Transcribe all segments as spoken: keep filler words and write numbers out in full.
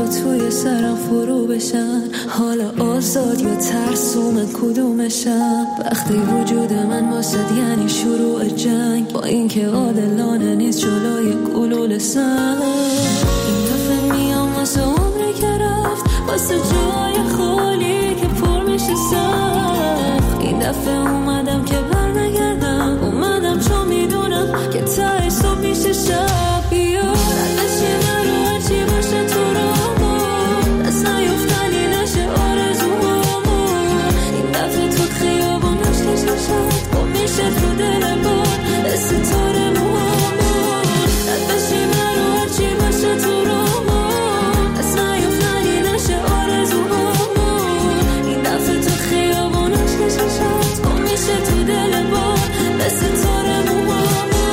حرفا توی سرم فرو بشن، حالا آزاد یا ترسوم کدومشم. وقتی وجود من واسد یعنی شروع جنگ، با اینکه عادلانه نیست جلوی گلوله سنگ. این دفعه میام واسه عمری که رفت، واسه جای خالی که پر میشه سخت. این دفعه اومدم که برنگردم، اومدم چون میدونم که ته صبح میشه شب. یاد بشی من رو هرچی باشه تو رامون، دست نیفتنی نشه آرزومون. این دفعه تو خیابونش کشم شد گم میشه تو دل بار ستاره موامون. یاد بشی من رو هرچی باشه تو رامون، دست نیفتنی نشه آرزومون. این دفعه تو خیابونش کشم شد گم میشه تو دل بار ستاره موامون.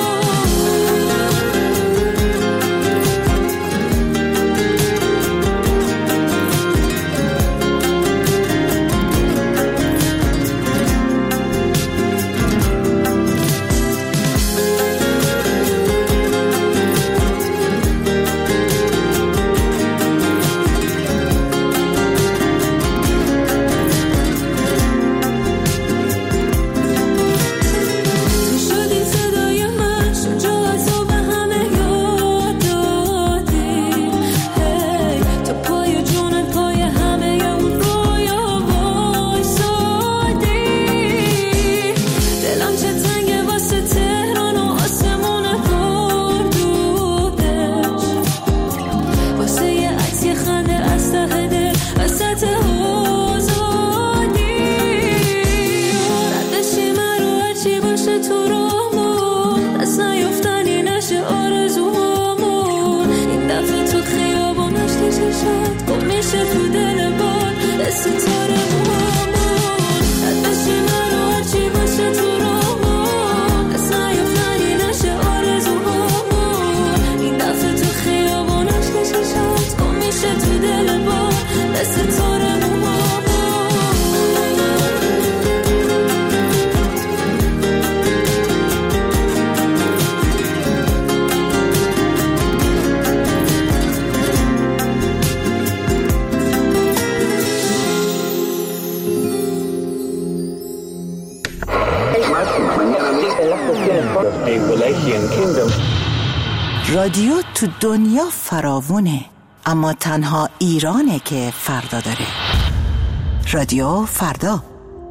رادیو تو دنیا فراوونه، اما تنها ایرانه که فردا داره. رادیو فردا.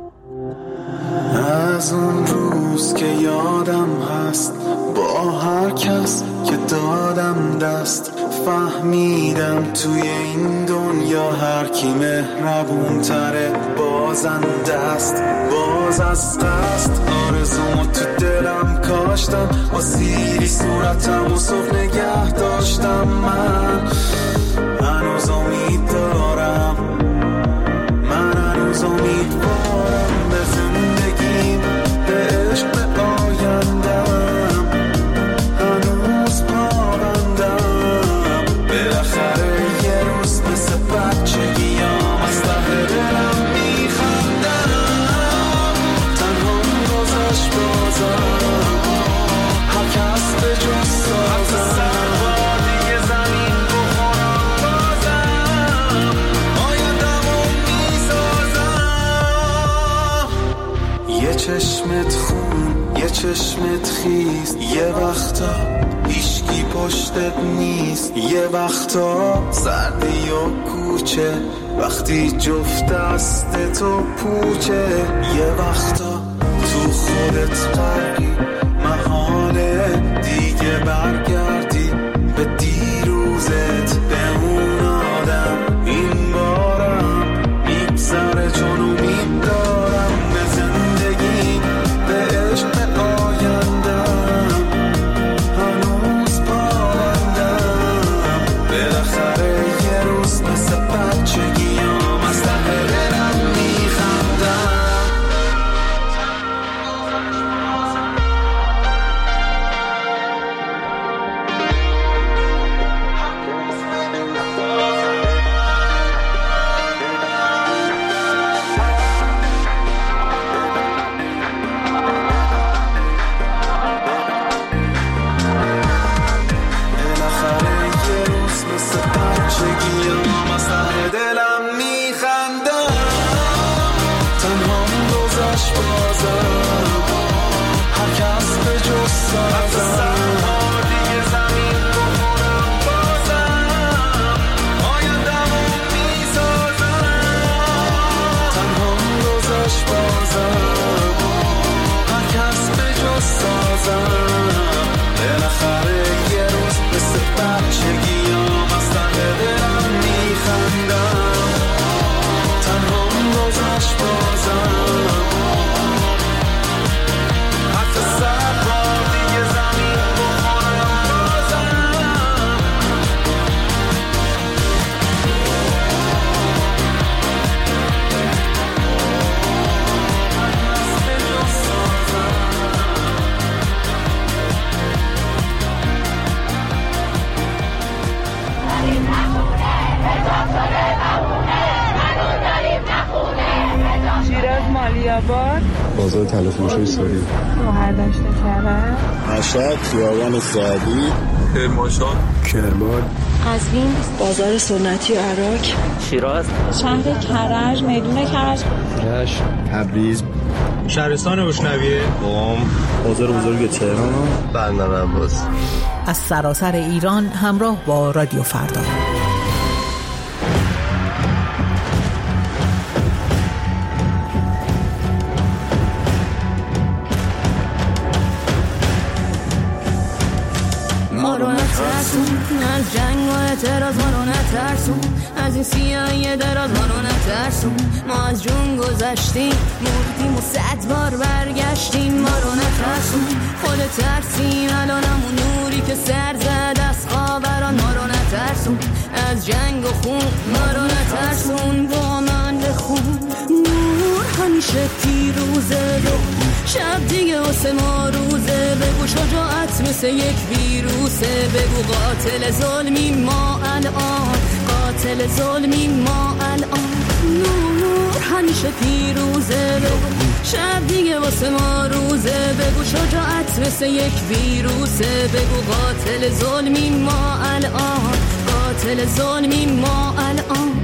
از اون روز که یادم هست، با هر کس که دادم دست، فهمیدم توی این دنیا هر کی مهربون تره بازنده است. باز از قصد آرزومو تو دلم کاشتم، با سیری صورتم و صبح نگه داشتم. من هنوز امید دارم، من هنوز امیدوارم به زندگیم، به عشق، به آیندم. هنوز پابندم، بالاخره یه روز مثل بچگیام از ته دلم میخندم. تنها گذشت بازم، هر کس به جز سازم. وادی زمین بخورم بازم، آیندمو میسازم. یه چشمت خون، یه چشمت خیز، یه وقتا هیچکی پشتت نیست. یه وقتا سردی و کوچه، وقتی جفت دست تو پوچه. یه وقتا تو خودت غرقی، محاله دیگه برگردی به دیروزت، به اون آدم. این بارم میگذره چون امید دارم به زندگی، به عشق، به آیندم. هنوز پابندم، بالاخره یه روز مثل بچگیام از ته دلم میخندم. بازار تلفروشی سوری. گوهر داشته کرد. مشهد خیابان سعدی. کرمانشاه. کرمان. قزوین بازار سنتی عراق. شیراز. شهر کرج میدون کرج. رشت. تبریز. شهرستان روشنویه. قم. بازار بزرگ تهران. بندر عباس. از سراسر ایران همراه با رادیو فردا. ما رو نترسون از جنگ و اعتراض، ما رو نترسون از این سیاهی دراز، ما رو نترسون. ما از جون گذشتیم مردیم و صد بار برگشتیم. ما رو نترسون خود ترسیم الان همون نوری که سر زد از خوابران. ما رو نترسون از جنگ و خون، ما رو نترسون با من بخون. نور همیشه پیروزه، شب دیگه واسه ما روزه. بگو شجاعت مثل یک ویروسه، بگو قاتل ظلمی ما الان، قاتل ظلمی ما الان. نور همیشه پیروزه، بگو شب دیگه واسه ما روزه. بگو شجاعت مثل یک ویروسه، بگو قاتل ظلمی ما الان، قاتل ظلمی ما الان.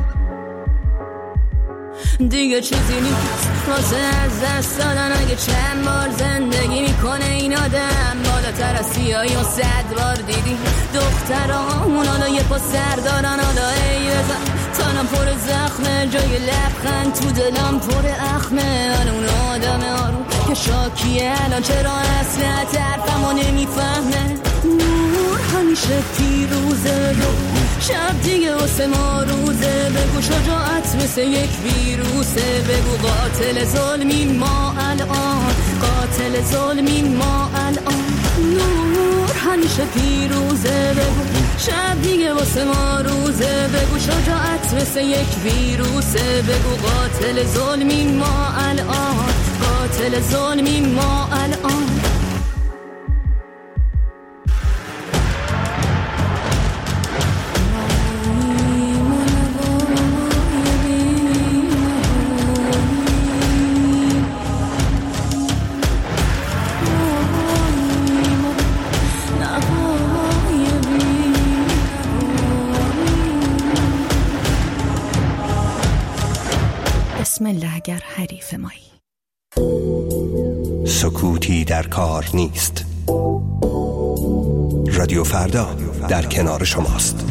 دیگه چیزی نیست واسه از دست دادن، اگه چند بار زندگی میکنه این آدم. بالاتر از سیاهی و صد بار دیدی دخترامون حالا یه پا سر دارن. حالا ای بزن تنم پر زخمه، جای لبخند تو دلم پر اخمه. حالا اون آدم آروم که شاکیه الان چرا اصلا طرفمو نمیفهمه. نور همیشه پیروزه، شب دیگه واسه ما روزه. بگو شجاعت مثل یک ویروسه، بگو قاتل ظلمی ما الان، قاتل ظلمی ما الان. نور همیشه پیروزه، بگو شب دیگه واسه ما روزه. بگو شجاعت مثل یک ویروسه، بگو قاتل ظلمی ما الان، قاتل ظلمی ما الان. بسم الله اگر حریف مایی. سکوتی در کار نیست. رادیو فردا در کنار شماست.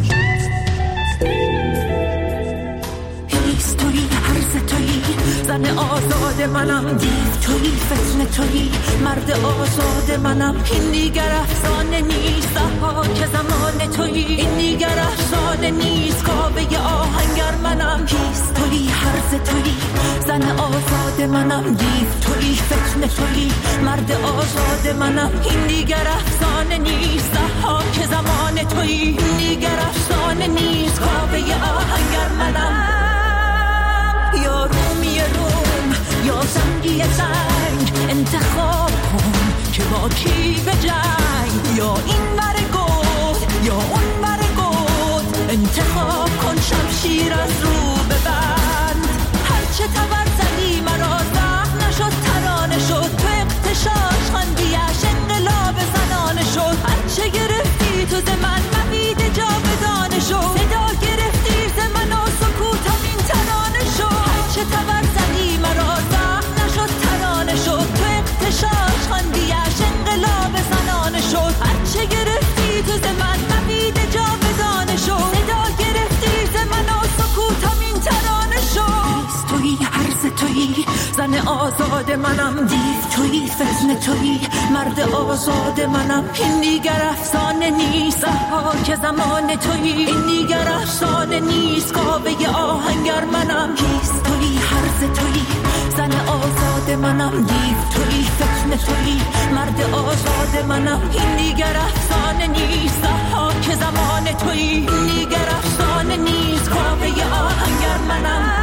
هیستوری هرز تویی، زن آزاد منم. دیو تویی، فتنه تویی، مرد آزاد منم. این دیگر افسانه نیست، ها که زمان تویی. این دیگر افسانه نیست، کابه آهنگر منم. هیستوری هرز تویی، زن آزاد منم. دیو تویی، فتنه تویی، مرد آزاد منم. این دیگر افسانه نیست، ها که زمان تویی. این دیگر افسانه نیست، کابه آهنگر منم. یا رومی روم یا زنگی زنگ، انتخاب کن که با کی به جنگ. یا این ور گفت یا اون ور گفت، انتخاب کن شمشیر از رو ببند. هرچه تبر زدی مرا زخم نشد ترانه شد. تو اقتشاش خاندیش انقلاب زنانه شد. هرچه گرفتی تو ز من مبید جا بدانه شد. صدا گرفتی ز من و سکوتم این ترانه شد. هرچه تبر زدی مرا زخم نشد ترانه شد. تو اقتشاش خاندیش انقلاب زنانه شد. هرچه گرفتی تو ز من مبید جا بدانه شد. صدا گرفتی ز من و سکوتم این ترانه شد. تویی هرز تویی، زن آزاد منم. دیو تویی، فتنه تویی، مرد آزاد منم. این دیگر افسانه نیست، ها که زمان تویی. این دیگر افسانه نیست، کابه آهنگر منم. هیست تویی هرز تویی، زن آزاد منم. دیو تویی، فتنه تویی، مرد آزاد منم. این دیگر افسانه نیست، ها که زمان تویی. این دیگر افسانه نیست، کابه آهنگر منم.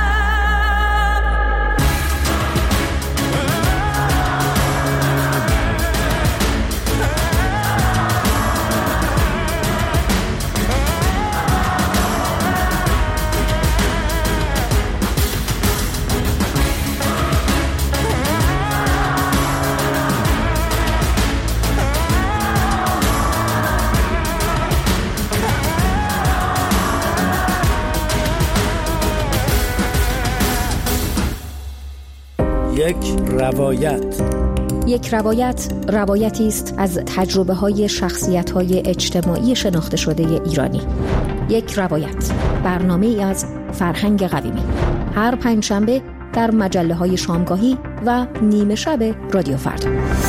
یک روایت. یک روایت روایتی است از تجربه‌های شخصیت‌های اجتماعی شناخته شده ایرانی. یک روایت، برنامه‌ای از فرهنگ قویمی. هر پنجشنبه در مجله‌های شامگاهی و نیمه شب رادیو فردا.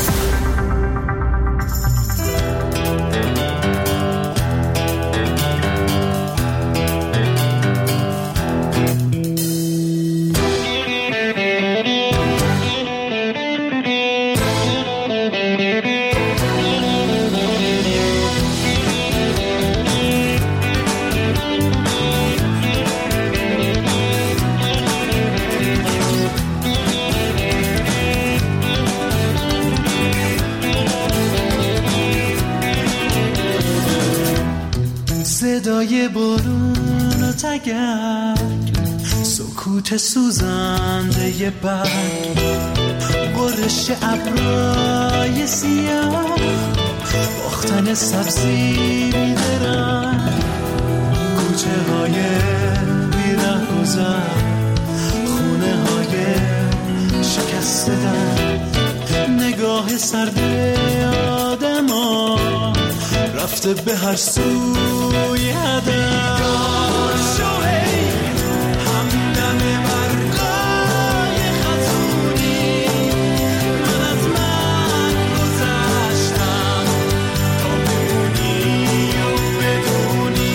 صدای بارون و تگرگ، سکوت سوزنده برگ، برش ابرای سیاه، باختن سبزی بیدرنگ، کوچه های بیره گذر، خونه های شکسته در، نگاه سرد آدم ها رفته به هر سوی هدف. شوهی همدم برقای خزونی، من از من گذشتم تا بمونی و بدونی.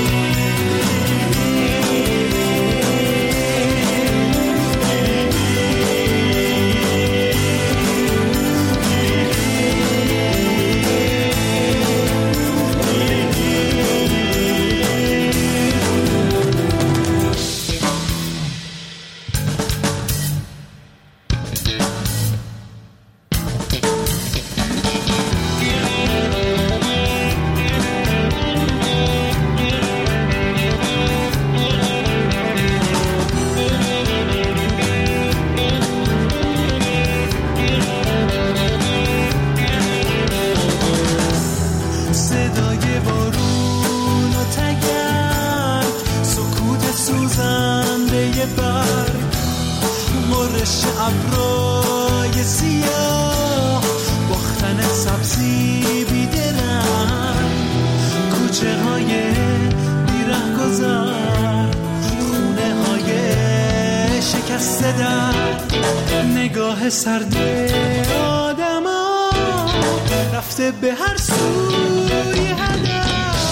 ابرای سیاه، باختن سبزی بیدرنگ، کوچه های بیره گذر، خونه های شکسته در، نگاه سرد آدم ها رفته به هر سوی هدف.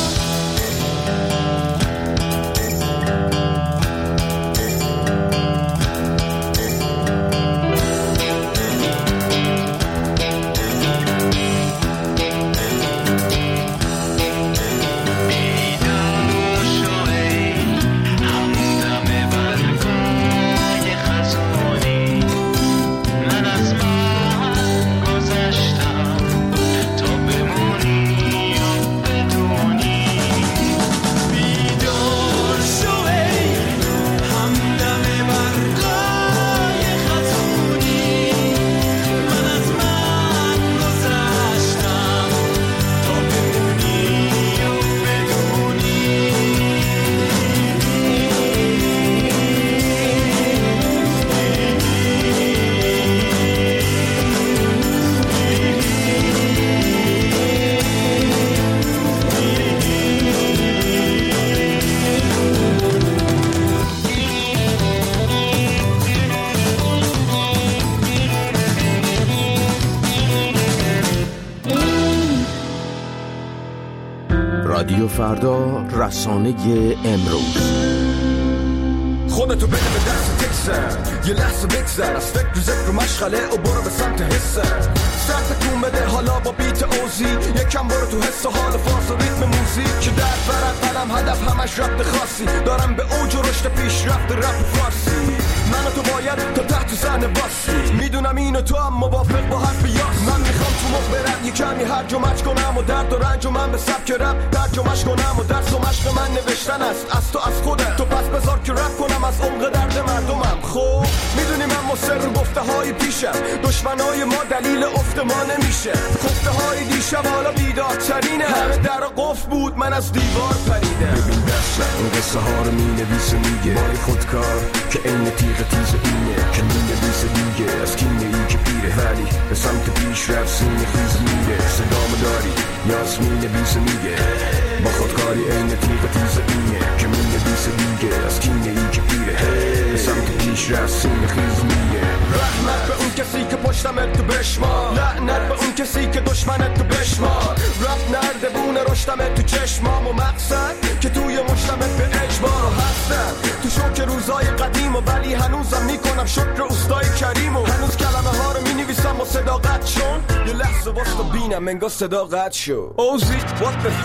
رادیو فردا، رسانه امروز. خودتو بده به دست تکسر، یه لحظه بگذر از فکر و ذکر و مشغله و برو به سمت حسر. سرت کون بده حالا با بیت اوزی، یکم برو تو حس و حال فاز و ریتم موزیک که در برد قلم هدف همش رفت خاصی. دارم به اوج و رشد پیش رفت رپ فارسی. من و تو باید تا تحت زن باسی، میدونم اینو تو هم موافق با حرف یاس. من میخوام تو مخ برم یه کمی هر هرج و مرج کنم و درد و رنج و من به سبک رپ ترجمهش کنم و درس و مشق من نوشتن است از تو از خودم. تو پس بذار که رپ کنم از عمق درد مردمم. خب میدونی من مصر گفته های پیشم، دشمنای ما دلیل افت ما نمیشه. خفته های دیشب حالا بیدارترینه، همه در قفل بود من از دیوار پریدم. ببین دستم این قصه ها رو می نویسه میگه بای خودکار که این تیغ تیز اینه که می نویسه دیگه از کینه ای که پیره ولی به سمت پیش رفت سینه خیز میره. صدام داری یاس می نویسه میگه با خودکاری این تیغ تیز اینه که می نویسه دیگه از کینه ای که پیره به سمت پیش رفت سینه خیز میره. رحمت به اون کسی که پشتمت تو بشمار، لعنت به اون کسی که دشمنت تو بشمار. رب نرده بونه رشتمت تو چشمام و مقصد که توی مشتمت به اجبار هستم. تو شوک روزای قدیم و ولی هنوزم میکنم شکر استای کریم و هنوز کلمه ها رو مینویسم با صداقت چون یه لحظه واسه بینم انگار صدا قطع شد. اوزی what the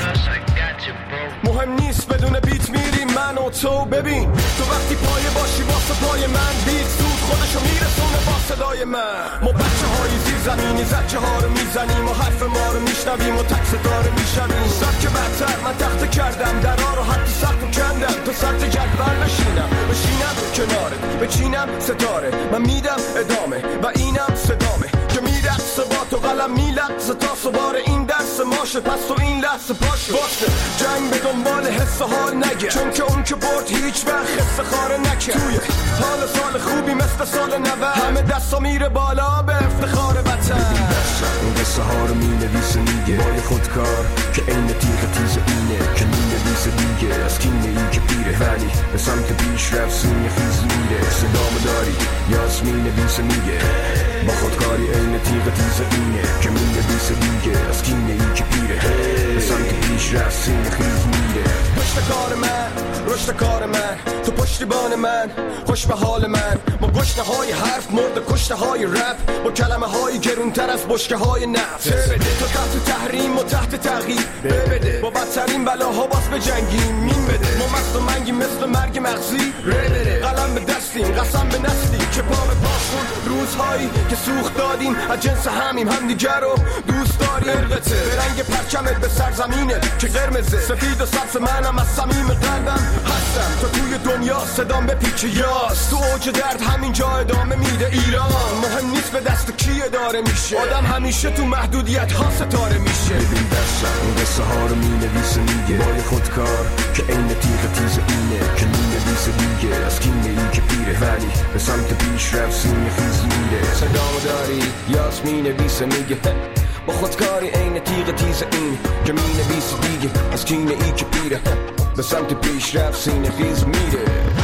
مهم نیست بدون بیت میریم من و تو. ببین تو وقتی پای باشی واسه پای من بیت زود خودشو میرسونه با صدای من. ما بچه های زیر زمینی زجه ها رو میزنیم و حرف ما رو میشنویم و تک صدا رو میشنویم. سبک برتر من تخت کردم درها رو حتی سخت و کندم تا سطح جدول نشینم بشینم کنارت بچینم ستاره من میدم ادامه و اینم صدامه که میرقصه با تو قلم میلقصه تا سوار این درس ماشه. پس تو این لحظه پاشه باشه جنگ به دنبال حس حال نگه چون که اون که برد هیچ وقت خسته خاره نکه. توی حال سال خوبی مثل سال نود همه دستا میره بالا به افتخار وطن. این قصه ها رو می نویسه میگه بای خودکار که این تیغ تیز اینه که می نویسه دیگه از کینه ای که پیره ولی به سمت پیش رفت سینه خیز میره. صدام داری یاس می نویسه میگه با خودکاری این تیغ تیز اینه که می نویسه دیگه از کینه ای که پیره به سمت پیش رفت سینه خیز میره. پشت کار من رشد کار من تو پشتیبان من خوش به حال من با گشنه های حرف مرد کشته های رپ با کلمه های گرونتر از بشکه های نفت. بده تو تحت تحریم و تحت تغییر بده با بدترین بلاها باز به جنگیم مین بده. ما مست و منگی مثل مرگ مغزی بده قلم به دستیم قسم به نسلی که پا به پاشون روزهایی که سوخت دادیم از جنس همیم همدیگر رو دوست داریم. ارقته به رنگ پرچمت به سرزمینه که قرمزه سفید و سبز منم از صمیم قلبم هستم تا توی دنیا صدام به پیچ یاس. تو اوج درد همین جا ادامه میده ایران. مهم نیست به دست کی اداره میشه آدم همیشه تو محدودیت ها ستاره میشه. ببین دستم این قصه ها رو می نویسه میگه بای خودکار که این تیغ تیز اینه که می نویسه دیگه از کینه ای که پیره ولی به سمت پیش رفت سینه خیز میره. صدامو داری یاس می نویسه میگه با خودکاری این تیغ تیز این که می نویسه دیگه از کینه ای که پیره به سمت پیش رفت سینه خیز میره.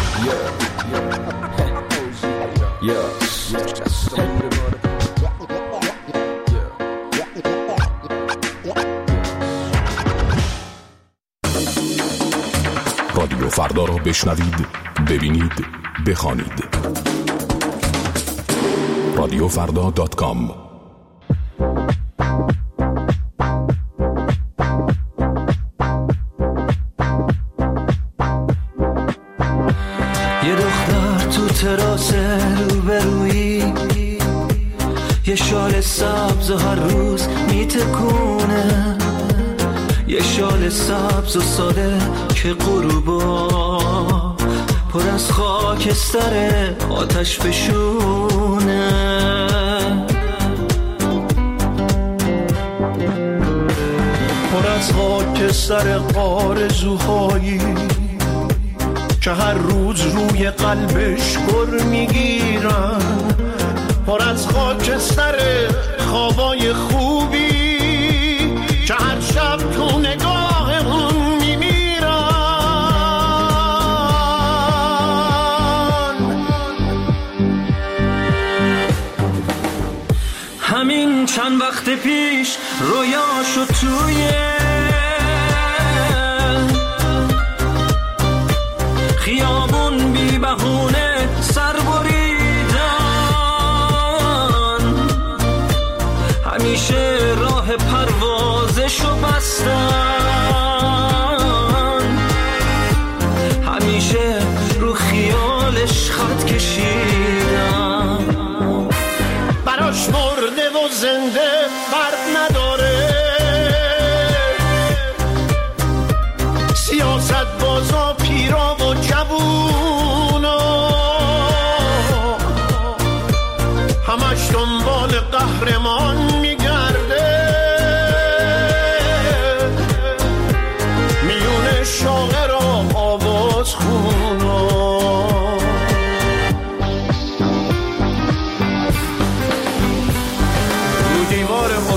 رادیو فردا را بشنوید، ببینید، بخوانید. رادیو فردا دات کام. یه دختر تو تراس روبرویی یه شال سبز هر روز میتکونه، یه شال سبز و ساده که غروبا پر از خاکستر آتش فشونه. پر از خاکستر آرزوهایی که هر روز روی قلبش گر میگیرن، پر از خاکستر خوابای خوبی که هر شب تو نگاهمون میمیرن. همین چند وقت پیش رویاشو توی خیابون بی بهونه سر بریدن، همیشه راه پروازشو بستن، همیشه رو خیالش خط کشیدن. براش مرده و زنده فرق نداره،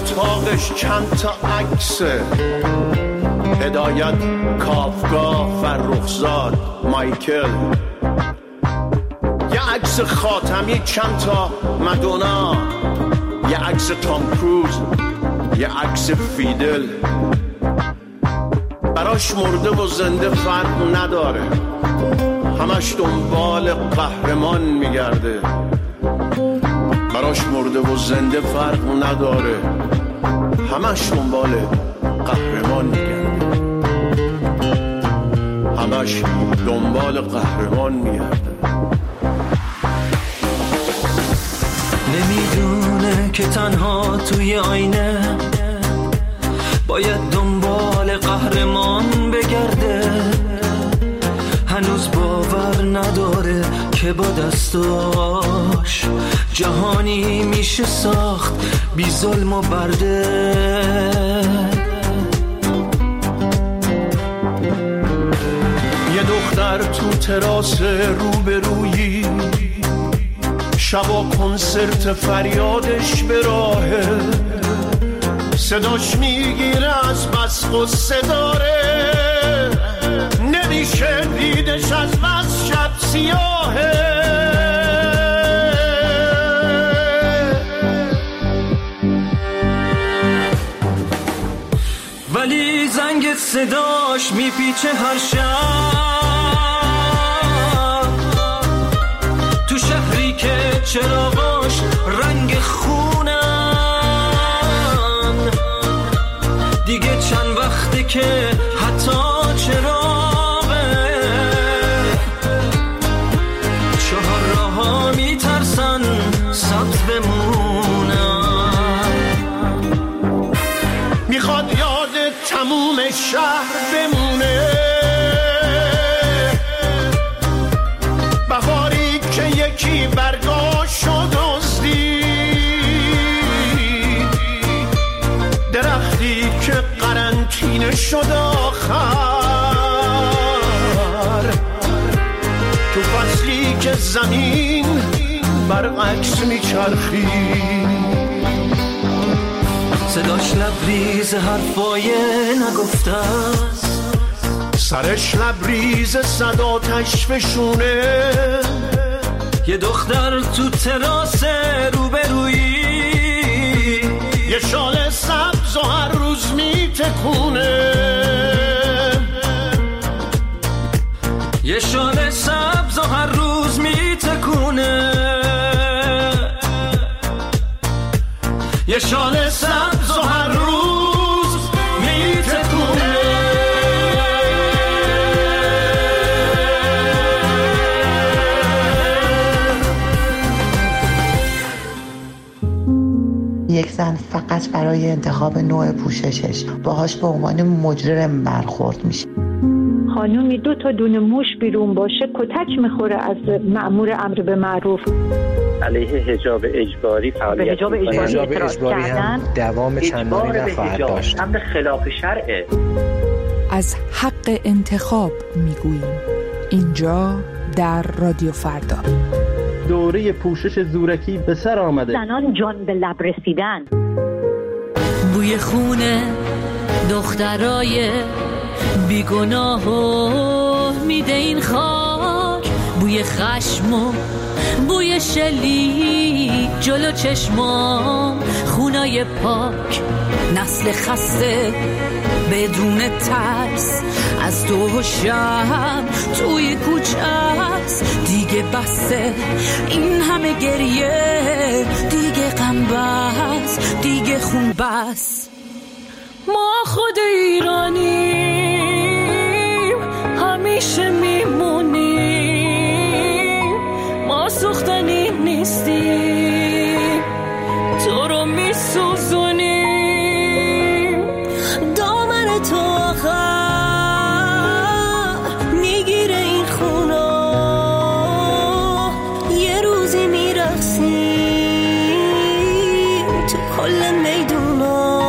اتاقش چند تا عکسه، هدایت کافگاه فرخزاد مایکل، یه عکس خاتمی چند تا مدونا، یه عکس تام کروز، یه عکس فیدل. براش مرده و زنده فرق نداره، همش دنبال قهرمان میگرده. براش مرده و زنده فرق نداره، همش دنبال قهرمان میگرده، همش دنبال قهرمان میگرده. نمیدونه که تنها توی آینه باید دنبال قهرمان بگرده. هنوز باور نداره که با دستاش جهانی میشه ساخت بی ظلم و برده. یه دختر تو تراس روبرویی، شبا کنسرت فریادش به راهه، صداش میگیره از بس غصه داره، نمیشه دیدش از بس شب سیاهه. ولی زنگ صداش میپیچه هر شب تو شهری که چراغاش رنگ خونن. دیگه چند وقته که حتی چراغه چهار راه‌ها میترسن سبز بمونن. میخواد یاد تموم شهر بمونه، بهاری که یکی برگاشو دزدی، درختی که قرنطینه شد آخر، تو فصلی که زمین برعکس میچرخی. صداش لبریز حرفای نگفته است، سرش لبریز صدا تشفشونه. یه دختر تو تراس روبرویی، یه شال سبز و هر روز میتکونه، یه شال سبز و هر روز میتکونه، یه شال سبز و هر روز میتکونه. یک زن فقط برای انتخاب نوع پوششش باهاش به عنوان مجرم برخورد میشه. خانومی دو تا دونه موش بیرون باشه کتک میخوره از مأمور امر به معروف. علیه حجاب اجباری فعالیت حجاب اجباری, حجاب اجباری هم دوام چندانی نخواهد داشت. امر خلاف شرعه. از حق انتخاب میگوییم اینجا در رادیو فردا. دوره پوشش زورکی به سر آمده. زنان جان به لب رسیدن. بوی خونه دخترای بیگناه میده این خاک، بوی خشم و بوی شلیک جلو چشمام، خونای پاک، نسل خسته بدون ترس، از دو شب توی کوچه است. دیگه بسه این همه گریه، دیگه غم بس، دیگه خون بس. ما خود ایرانیم، همیشه میمونیم، ما سوختنی نیستیم، تو رو میسوزونیم. دامن تو آخر میگیره این خونا، یه روزی میرقصیم تو کل میدونا،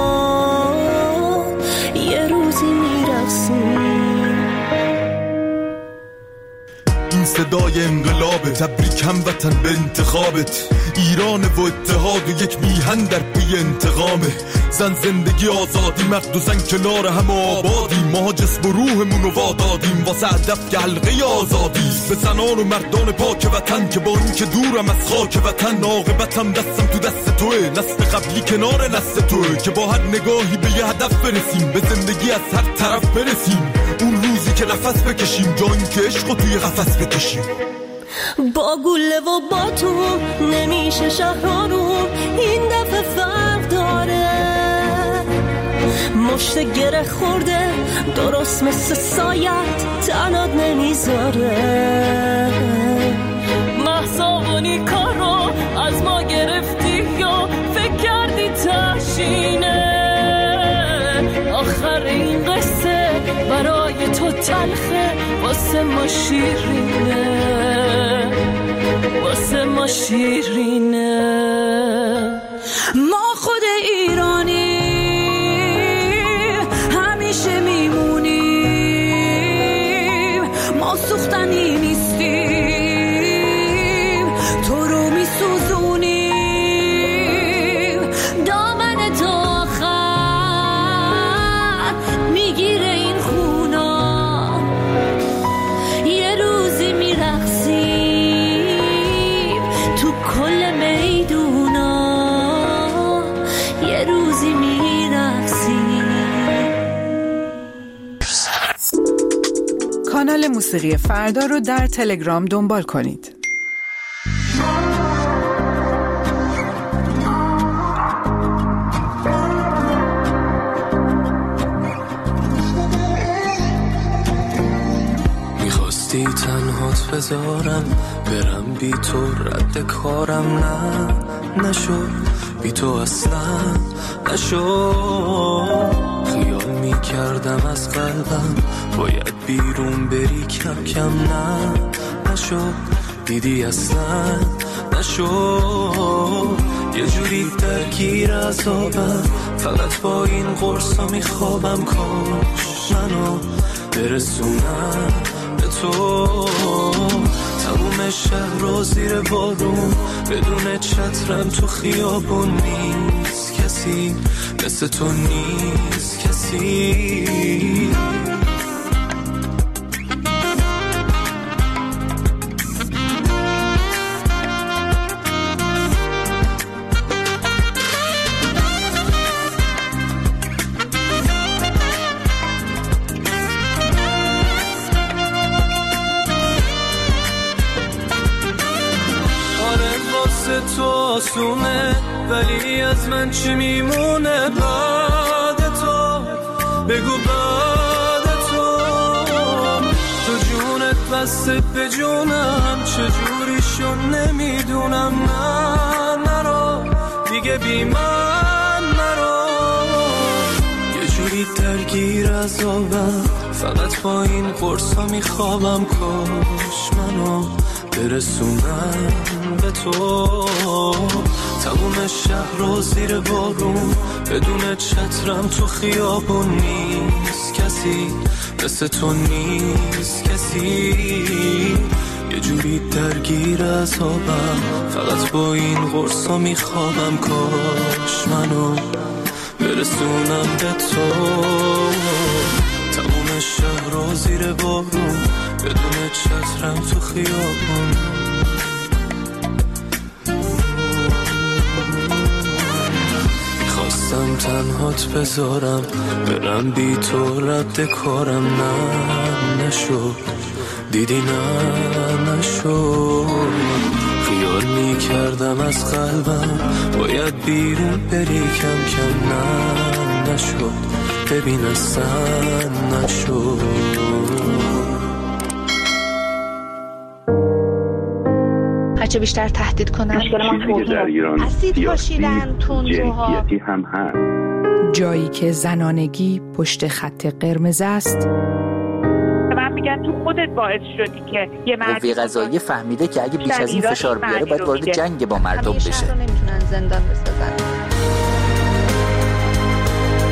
یه روزی میرقصیم. این صدای انقلاب انقلابه. تبریک هموطن به انتخابت، ایران و اتحاد و یک میهن در پی انتقامه. زن زندگی آزادی، مرد و زن کنار هم آبادی. ما جسم و روحمون رو وادادیم واسه هدف که حلقه آزادی. به زنان و مردان پاک وطن که با این که دورم از خاک وطن، عاقبتم دستم تو دست توه. نسل قبلی کنار نسل توه که با هر نگاهی به یه هدف برسیم، به زندگی از هر طرف برسیم. اون روزی که نفس بکشیم، جا این که عشق رو توی قفس بکشیم. با گله و با تو نمیشه شهرانون، این دفعه فرق داره. مشت گره خورده درست مثل سایت، تنات نمیذاره. محصابونی کارو از ما گرفتی یا فکر کردی تشینه؟ آخر این قصه برای تو تلخه، واسه ما شیرینه، واسه ما شیرینه. ما خود ایرانی همیشه میمونیم، ما سوختنی نیستیم، تو رو میسوزونیم. دامن تو آخر میگیره این خونا، یه روزی میرقصیم تو کل میدونا، یه روزی میرقصیم. کانال موسیقی فردا رو در تلگرام دنبال کنید. میخواستی تنهات بذارم برم بی تو، رد کارم نه نشد، بی تو اصلا نشد. خیال میکردم از قلبم باید بیرون بری، کم کم نه نشد، دیدی اصلا نشد. یه جوری درگیر عذابم، فقط با این قرصا میخوابم. کاش منو برسونم به تو، تموم شهر رو زیر بارون، بدون چترم تو خیابون. نیست کسی مثل تو، نیست کسی. تو آسونه، ولی از من چی میمونه بعد تو؟ بگو بعد تو. تو جونت بسته به جونم، چجوری شو نمیدونم. نه نرو دیگه بی من نرو. یه جوری درگیر عذابم، فقط با این قرصا میخوابم. کاش منو برسونم به تو، تموم شهر رو زیر بارون، بدون چترم تو خیابون. نیست کسی مثل تو، نیست کسی. یه جوری درگیر عذابم، فقط با این قرصا میخوابم. کاش منو برسونم به تو، تموم شهر رو زیر بارون، بدون چترم تو خیابون. میخواستم تنهات بذارم برم بی تو، رد کارم نه نشد، دیدی نه نشد. خیال میکردم از قلبم باید بیرون بری، کم کم نه نشد، ببین اصلا نشد. هرچه بیشتر تهدید کنن در ایران اسید پاشیدن تندروها هم هست. جایی که زنانگی پشت خط قرمز است. من میگن تو خودت باعث شدی که یه مرد قوه قضاییه فهمیده که اگه بیش از این فشار بیاره باید وارد جنگ با مردم بشه. همیشه رو نمیتونن زندان بسازن.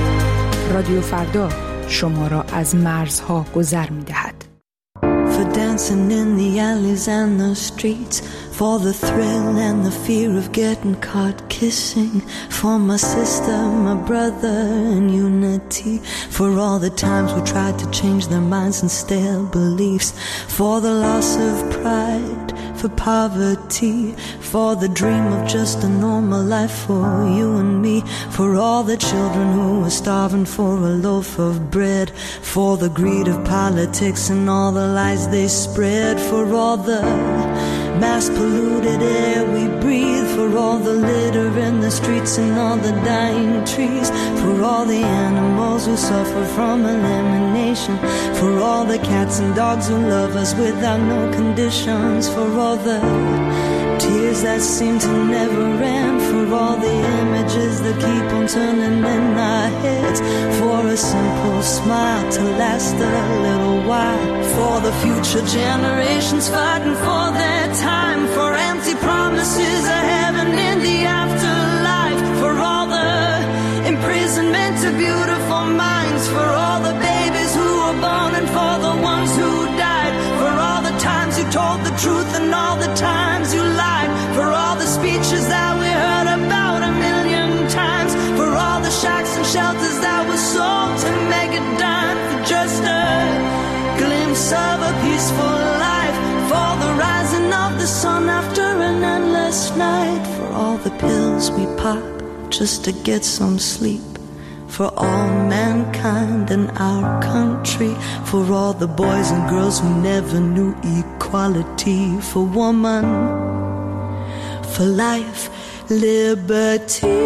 رادیو فردا شما را از مرزها گذر میدهد. For dancing in the alleys and the streets, for the thrill and the fear of getting caught kissing, for my sister, my brother, and unity, for all the times we tried to change their minds and stale beliefs, for the loss of pride, for poverty, for the dream of just a normal life for you and me, for all the children who were starving for a loaf of bread, for the greed of politics and all the lies they spread, for all the mass polluted air we breathe, for all the litter in the streets and all the dying trees, for all the animals who suffer from elimination, for all the cats and dogs who love us without no conditions, for all the tears that seem to never end, for all the images that keep on turning in our heads, for a simple smile to last a little while, for the future generations fighting for their time, for empty promises of heaven in the afterlife, for all the imprisonment of beautiful minds, for all the babies who were born and for the ones who died, for all the times you told the truth and all the times you lied, for all the speeches that we heard about a million times, for all the shacks and shelters that were sold to make a dime for just a glimpse of a peaceful life, for the rising of the sun after an endless night, for all the pills we pop just to get some sleep, for all mankind in our country, for all the boys and girls who never knew equality, for woman, for life, liberty.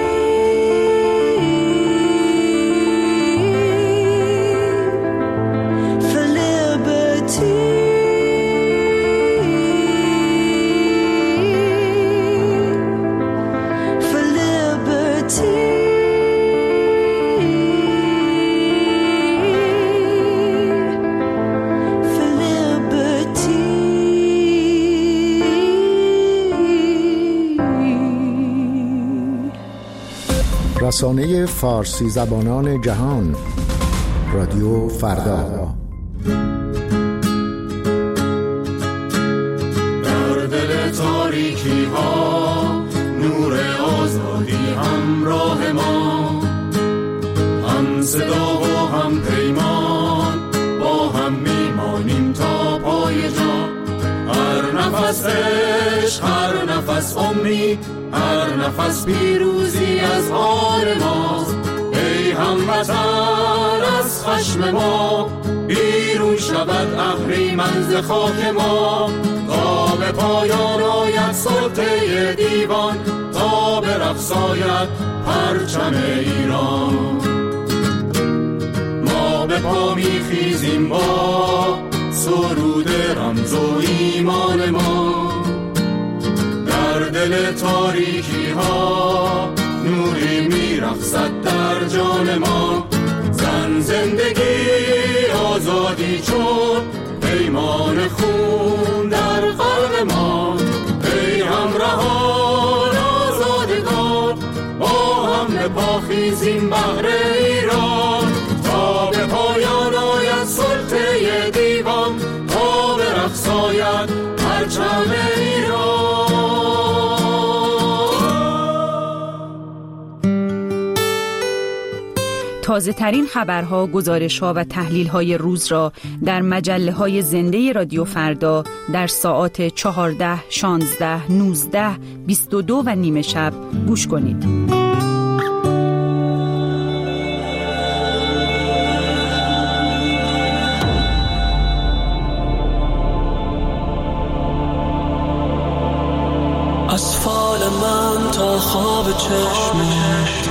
رسانه فارسی زبانان جهان، رادیو فردا. در دل تاریکی ها نور آزادی همراه ما، هم صدا و هم پیمان با هم میمانیم تا پای جان. هر نفس عشق، هر نفس امید، هر نفس پیروزی از آن ماست. ای هموطن از خشم ما بیرون شود اهریمن ز خاک ما، تا به پایان آید سلطه دیوان، تا به رقص آید پرچم ایران. ما به پا میخیزیم با سرود رمز و ایمان ما، در دل تاریکی ها نوری میرقصد در جان ما. زن، زندگی، آزادی چون پیمان خون در قلب ما. ای همراهان آزادگان با هم به پا خیزیم بهر ایران، تا به پایان آید سلطه دیوان، تا به رقص آید پرچم ایران. تازه ترین خبرها، گزارش‌ها و تحلیل‌های روز را در مجله‌های زنده رادیو فردا در ساعات چهارده، شانزده، نوزده، بیست و دو و نیمه شب گوش کنید. از فال من تا خواب چشمت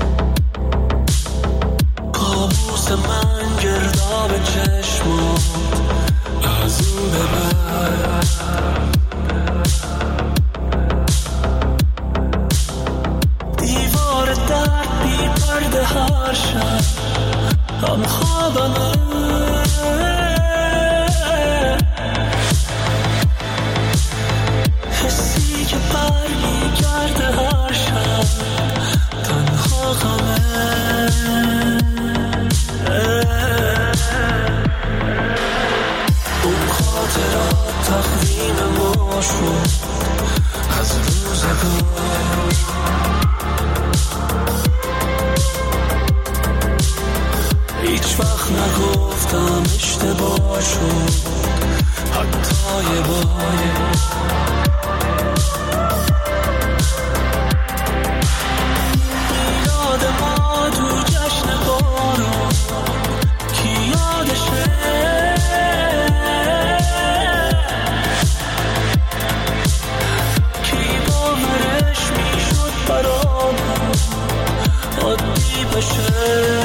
کابوس من گرداب چشمات چرا تقدیم ما شد از روزگار. هیچ وقت نگفتم اشتباه شد حتی یه باره. یاد ما تو جشن بارون کی یادشه، کی باورش میشد برامون عادی بشه.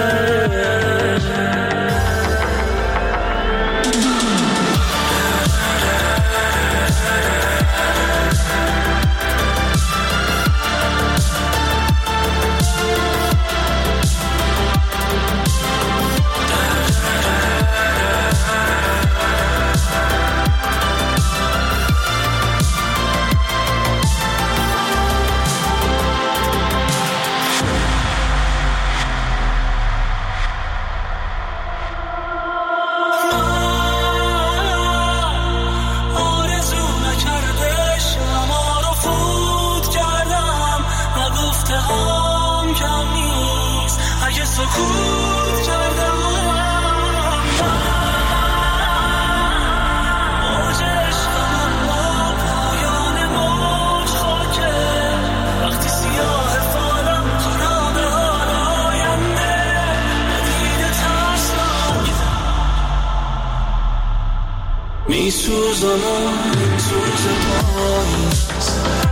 میسوزم سوز پاییز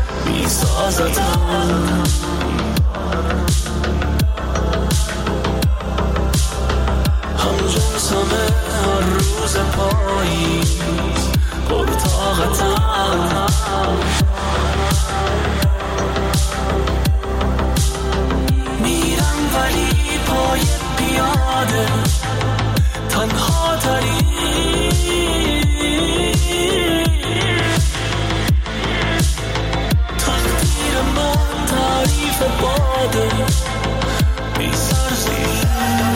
میسازتم، همجنسم هر روز پاییز پرطاقتم. میرم ولی پای پیاده تنها تری، تقدیر من تعریف باده بی سرزیر.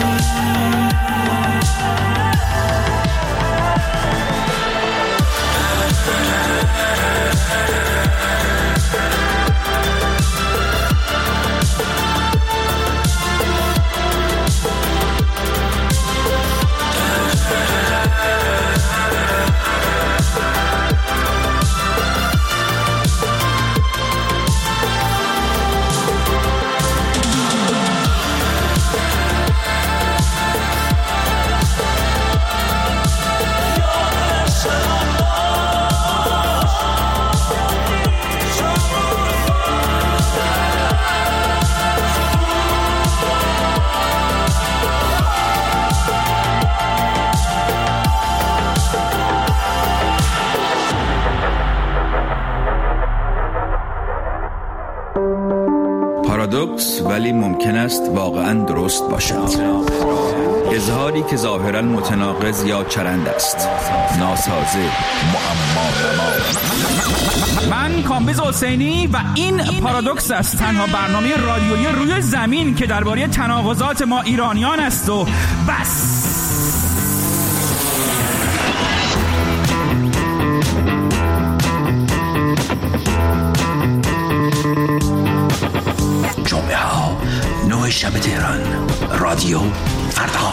پارادوکس ولی ممکن است واقعاً درست باشد. اظهاری که ظاهراً متناقض یا چرند است، ناسازه، معما. من کامبیز حسینی و این پارادوکس است، تنها برنامه رادیویی روی زمین که درباره تناقضات ما ایرانیان است و بس. جمعه ها نه شب تهران، رادیو فردا.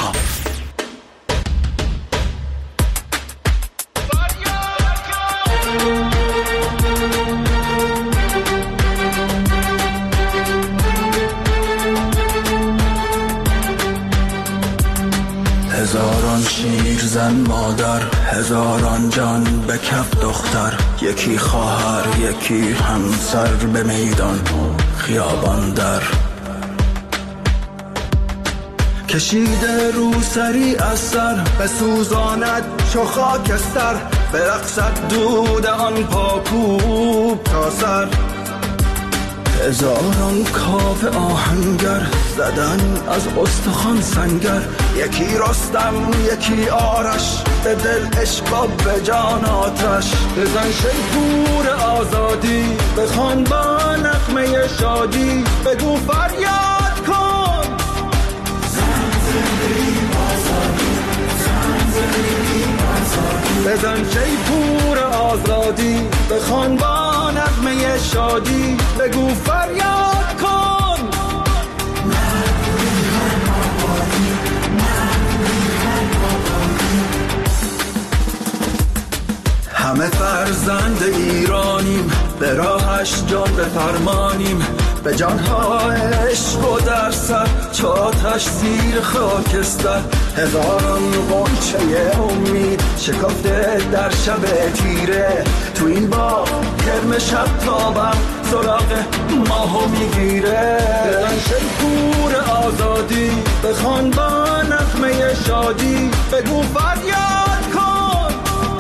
هزاران شیر زن مادر، هزاران جان به کف دختر، یکی خواهر یکی همسر به میدان خیابان در. کشیده رو سری از سر، بسوزاند چو خاکستر، برقصد دود آن پاکوب تا سر. هزاران کاوه آهنگر زدن از استخوان سنگر، یکی رستم یکی آرش، به دل عشق و به جان آتش. بزن شیپور آزادی، بخوان با نغمه شادی، بگو فریاد کن زن زندگی آزادی، زن زندگی آزادی. بزن شیپور آزادی بخوان با نغمه شادی بگو فریاد کن همه فرزند ایرانیم به راهش جان بفرمانیم به جانها عشق و در سر چاتش زیر خاکستر هزاران غنچه امید شکفته در شب تیره تو این باغ گرم شب تابم سراغ ماهو میگیره بزن شیپور آزادی بخوان با نغمه شادی بگو فریاد کن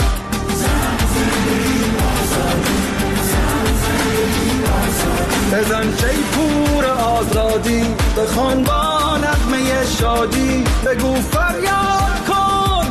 بزن شیپور آزادی بخوان با نغمه شادی بگو فریاد کن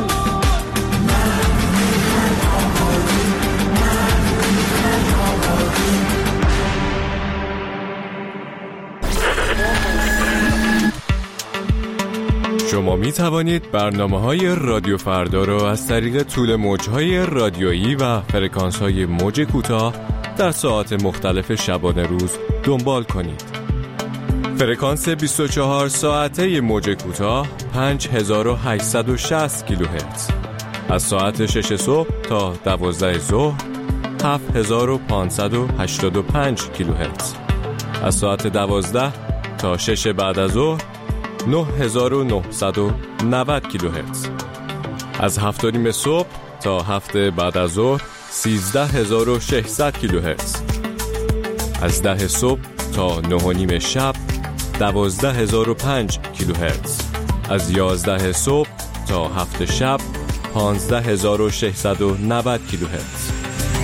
شما می توانید برنامه‌های رادیو فردا را از طریق طول موج‌های رادیویی و فرکانس‌های موج کوتاه در ساعات مختلف شبانه روز دنبال کنید. فرکانس بیست و چهار ساعته موج کوتاه پنج هزار و هشتصد و شصت کیلوهرتز، از ساعت شش صبح تا دوازده ظهر هفت هزار و پانصد و هشتاد و پنج کیلوهرتز، از ساعت دوازده تا شش بعد از ظهر نه هزار و نهصد و نود کیلوهرتز، از هفت و نیم صبح تا هفت بعد از ظهر سیزده هزار و ششصد کیلوهرتز، از ده صبح تا نه و نیم شب دوازده هزار و پنج کیلوهرتز، از یازده صبح تا هفت شب پانزده هزار و ششصد و نود کیلوهرتز.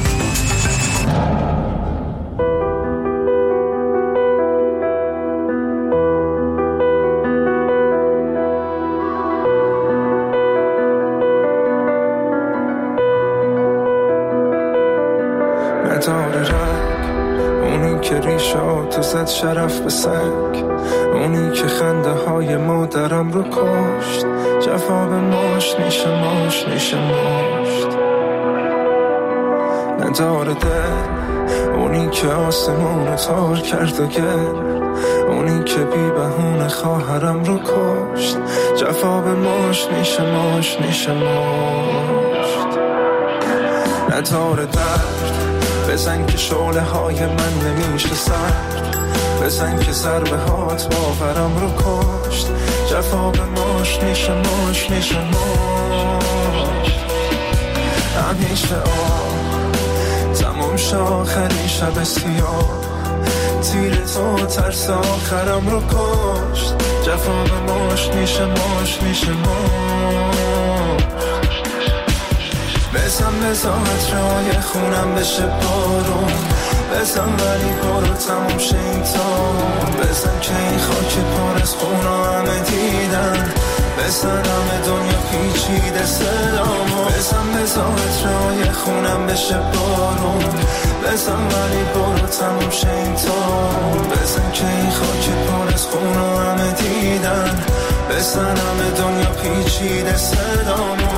تو زد شرف به سنگ، اونی که خنده های مادرم رو کشت، جفا به ماش نیشه ماش نیشه ماشت نداره دل، اونی که آسمون رو تار کرد و گل، اونی که بی بهونه خواهرم رو کشت، جفا به ماش نیشه ماش نیشه ماشت نداره درد، بزن که شعله های من نمیشه سرد، بزن که ضربه هات باورم رو کشت، جفا به ماش نیشه ماش نیشه ماش همیشه آه تموم شا آخرین شب سیاه، تیر تو ترس آخرم رو کشت، جفا به ماش نیشه ماش نیشه ماش بزن بزاعت رای خونم بشه بارون، بزن ولی برو تموم شه این تار، بزن که این خاک پر از خونا همه دیدن، بزن همه دنیا پیچیده صدامو، بزن بزاعت رای خونم بشه بارون، بزن ولی برو تموم شه این تار، بزن که این خاک پر از خونا همه دیدن، بزن همه دنیا پیچیده صدامو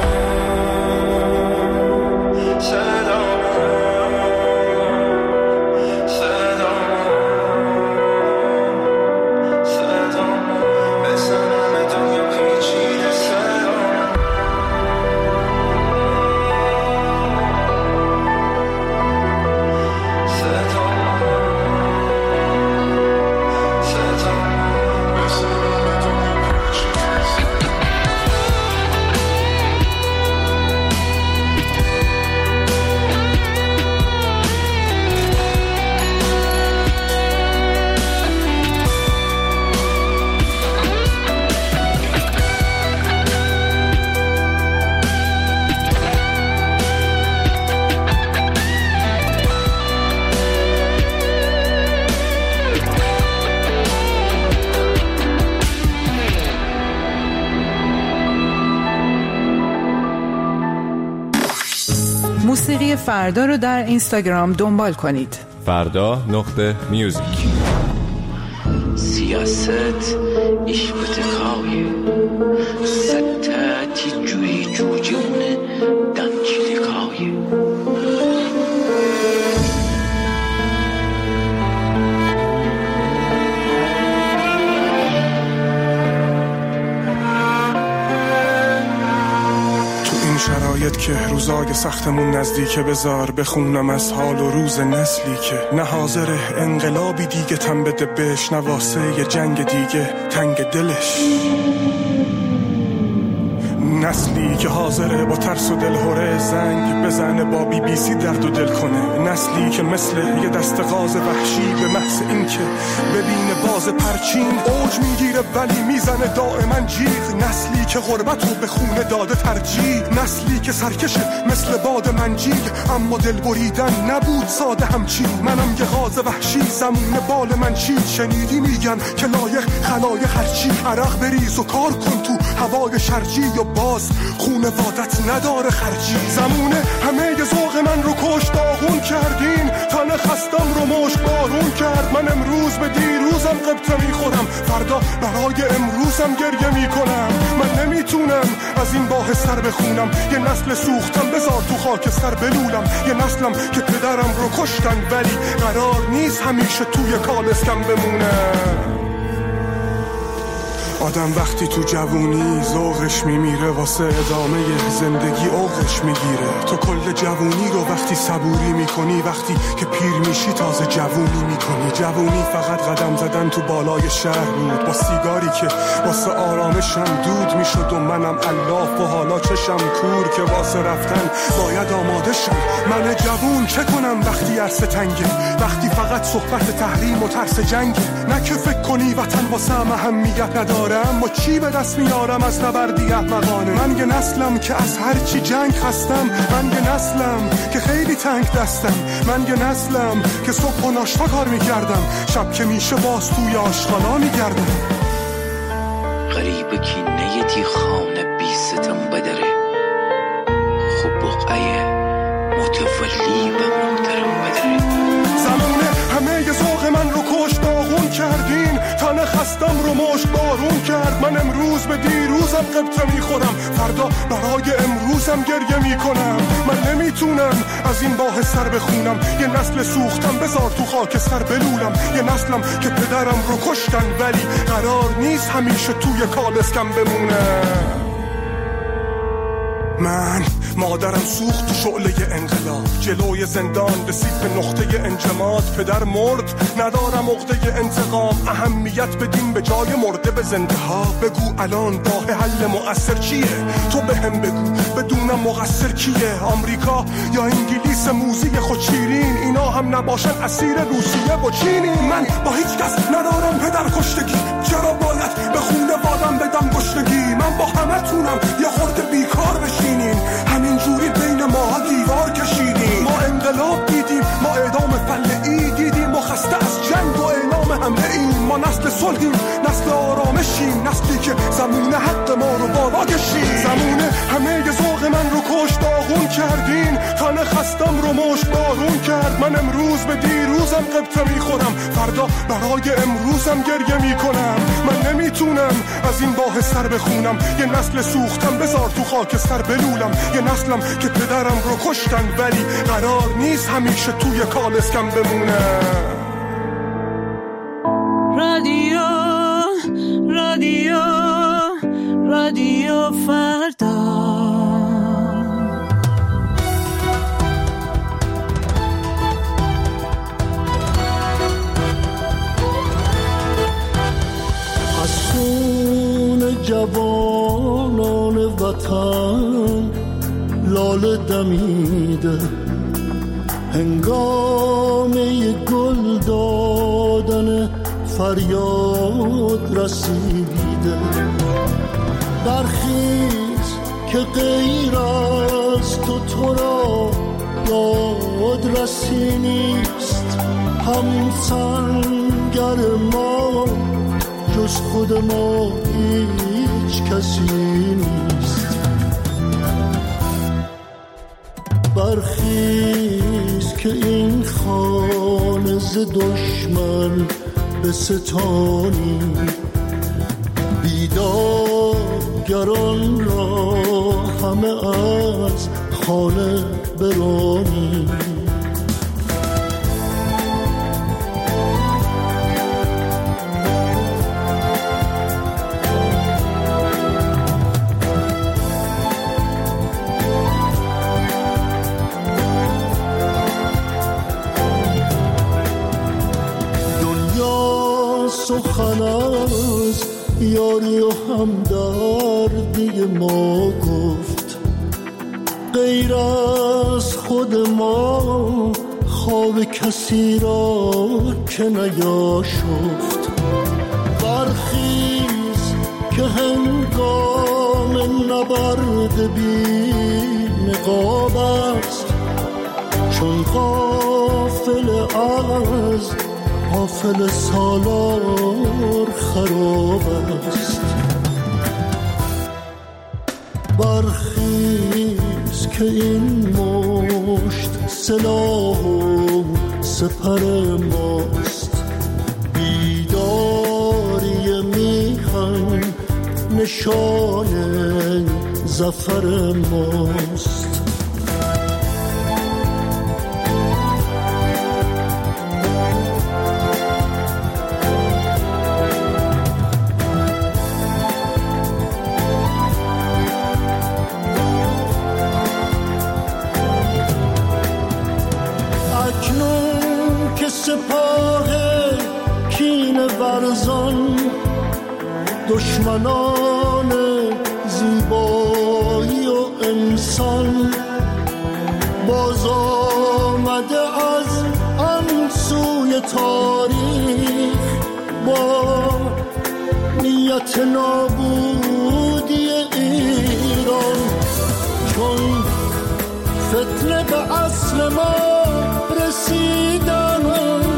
موسیقی فردا رو در اینستاگرام دنبال کنید. فردا نقطه میوزیک. سیاست iş bıtıkayı Settati cüri cücüne Dankili روزای سختمون نزدیکه، بذار بخونم از حال و روز نسلی که نه حاضره انقلابی دیگه تن بده بهش، نه واسه یه جنگ دیگه تنگ دلش. نسلی که حاضره با ترس و دلهوره زنگ بزنه، با بی بی سی درد و دل کنه. نسلی که مثل یه دست غاز وحشی به محض این که ببینه باز پرچین اوج میگیره ولی میزنه دائما جیغ. نسلی که غربت رو به خونه داده ترجیح. نسلی که سرکشه مثل باد منجیل، اما دل بریدن نبود ساده همچین. منم یه غاز وحشی زمون بال من چید. شنیدی میگن که لایق خلایق هرچی، عرق بریز و کار کن تو هوای شرجی و باز خونوادت نداره خرجی. زمونه همه ی ذوق من رو کشت داغون کردین، تن خستم رو مشت بارون کرد. من امروز به دیروزم قبطه میخورم، فردا برای امروزم گریه میکنم. من نمیتونم از این باه سر بخونم، یه نسل سوختم بذار تو خاک سر بلولم. یه نسلم که پدرم رو کشتن ولی قرار نیست همیشه توی کالسکم بمونم. آدم وقتی تو جوونی ذوقش میمیره، واسه ادامه زندگی اوقش میگیره. تو کل جوونی رو وقتی صبوری میکنی، وقتی که پیر میشی تازه جوونی میکنی. جوونی فقط قدم زدن تو بالای شهر بود، با سیگاری که واسه آرامشم دود میشد و منم الاف و حالا چشم کور که واسه رفتن باید آماده شم. من جوون چه کنم وقتی عرصه تنگه، وقتی فقط صحبت تحریم و ترس جنگه. نه که فکر کنی وطن واسه اهمیت نداره، اما چی به دست میارم از نبردی احمقانه. من یه نسلم که از هر چی جنگ هستم، من یه نسلم که خیلی تنگ دستم. من یه نسلم که صبح و ناشتا کار میکردم، شب که میشه باز توی آشغالا میگردم. غریب کینه تی خانه بی ستم بدره، خوب بقعه متولی و محترم بدره. زمونه همه ی ذوق من رو کشت داغون کردین، تن خستم رو مشت بارون کرد. من امروز به دیروزم قبطه میخورم، فردا برای امروزم گریه میکنم. من نمیتونم از این باه سر بخونم، یه نسل سوختم بذار تو خاک سر بلولم. یه نسلم که پدرم رو کشتن ولی قرار نیست همیشه توی کالسکم بمونم. من مادرم سوخت تو شعله انقلاب، جلوی زندان رسید به نقطه انجماد. پدر مرد ندارم عقده انتقام، اهمیت بدیم به جای مرده به زنده ها. بگو الان راه حل مؤثر چیه، تو به هم بگو بدونم مقصر کیه. آمریکا یا انگلیس موزی خود شیرین، اینا هم نباشن اسیر روسیه و چینی. من با هیچ کس ندارم پدر کشتگی، چرا باید به خونه وادم بدم گشتگی. من با همه تونم یه خورده بیکار بشینین، همین جوری بین ما دیوار کشیدیم. ما انقلاب دیدیم، ما اعدام فلعی دیدیم، ما خسته از جنگ و اعلام حمله ایم. ما نسل صلحیم، نسل آرامشیم، نسلی که زمونه حق ما رو بالا کشید. زمونه همه ی ذوق من رو کشت داغون کردین، تن خستم رو مشت بارون کرد. من امروز به دیروزم قبطه میخورم، فردا برای امروزم گریه میکنم. من نمیتونم از این باه سر بخونم، یه نسل سوختم بذار تو خاک سر بلولم. یه نسلم که پدرم رو کشتن ولی قرار نیست همیشه توی کالسکم بمونم. رادیو رادیو رادیو فردا. از خون جوانان وطن لاله دمیده، هنگامه گل دادن فریاد رسیده. برخیز که غیر از تو تو را یاد رسی نیست. هم سنگر ما جز خود ما هیچ کسی نیست. برخیز که این خانه ز دشمن به ستانی، بیدارگران را همه از خانه برانی. سخن از یاری و همدردی ما گفت، غیر از خود ما خواب کسی را که نیاشفت. برخیز که هنگام نبرد بی نقاب است، چون غافل از غافل سالار خراب است. برخیز که این مشت سلاح و سپر ماست، بیداری میهن نشان ظفر ماست. سپاه کینه ورزان، دشمنان زیبایی و انسان، باز آمده از آن سوی تاریخ با نیت نابودی ایران. چون فتنه به اصل ما رسیدن،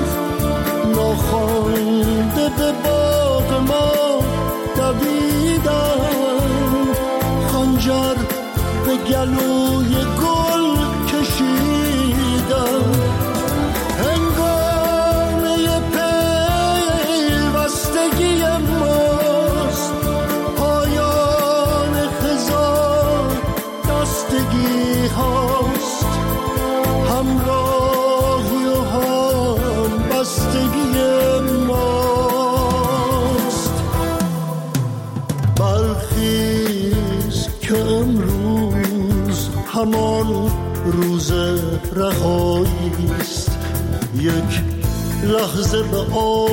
ناخوانده به باغ ما دویدن، خنجر به گلوی گل کشیدن. هنگامه پیوستگی ماست، پایان خزان دستگی هاست، همراهی و هم بستگی ماست. برخیز که امروز همان روز رهایی است، یک لحظه به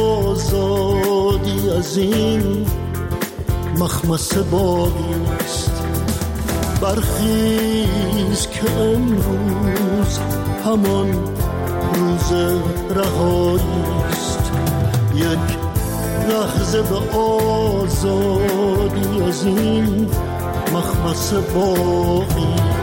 آزادی از این مخمصه باقی است. برخیز که امروز همان روز رهایی است، یک لحظه به آزادی از این مخمصه باقی.